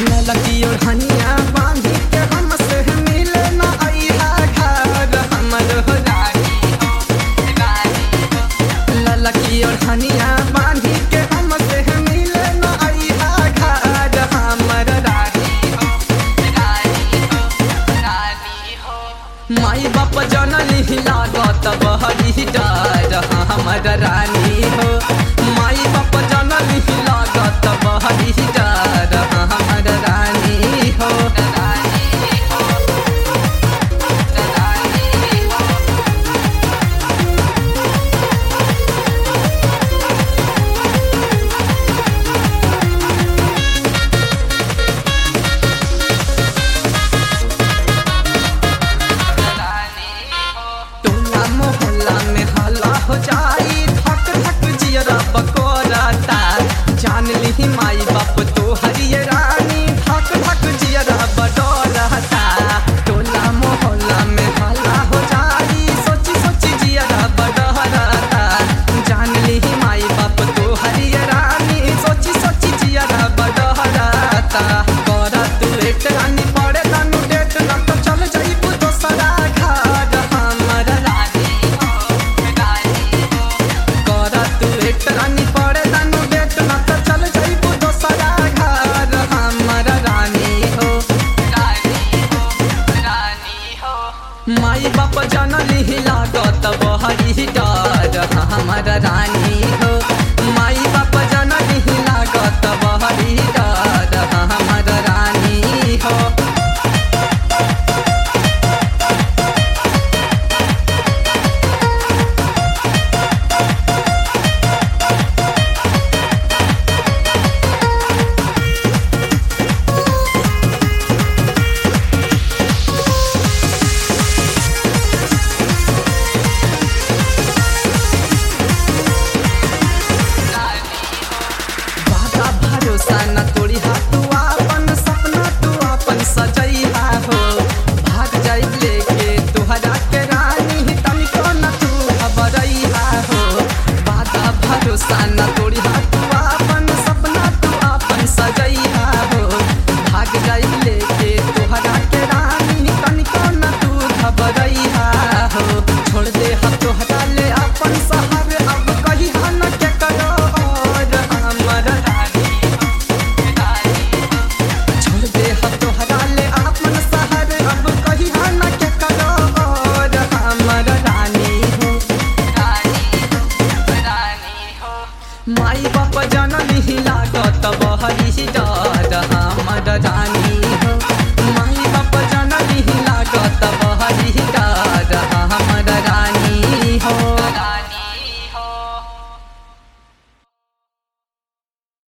ललकी ओढ़निया बांधी के हमसे मिले न अइहा घर हमर हो रानी हो रानी हो। ललकी ओढ़निया बांधी के हमसे मिले न अइहा घर हमर रानी हो रानी हो रानी हो। माई बाप जनली लागत बहरी डर हमर रानी हो। माई बाप जनली लागत बहरी डर हमर रानी हो रानी हो रानी हो। टोला मोहल्ला में हल्ला हो जाई धक धक जियरा बकोरता। जान ली माई बाप तो हरिये रानी धक धक जियरा बडोरता। टोला मोहल्ला में हल्ला हो जाई सोची सोची जियरा बडोरता। जान ली माई बाप तो हरिये रानी सोची सोची जियरा बडोरता। करा तू लेट रानी पड़े तानू डेट ना तो चल जाइबू दोसरा घर हमर रानी हो रानी हो। करा तू लेट रानी पड़े तानू डेट ना तो चल जाइबू दोसरा घर हमर रानी हो रानी हो रानी हो। माई बाप जनली लागत बहरी डर हमर रानी हो। माई बाप जनली लागत बहरी डर हमर रानी हो। वादा भरोसा न तोड़ी हा तू अपन सपना तू अपन सजैहा हो। भाग जाई लेके तुहरा के रानी तनिको न तू खबरैहा हो। वादा भरोसा न तोड़ी हा तू अपन सपना तू अपन सजैहा हो। भाग जाई लेके तुहरा के रानी तनिको न तू खबरैहा हो। छोड़ दे हा तोहरा ले अपन शहर अब कही हा न के करो और हमर रानी हो रानी हो। छोड़ दे हा तोहरा ले अपन शहर अब कही हा न के करो और हमर रानी हो रानी हो रानी हो। माई बाप जनली लागत बहरी डर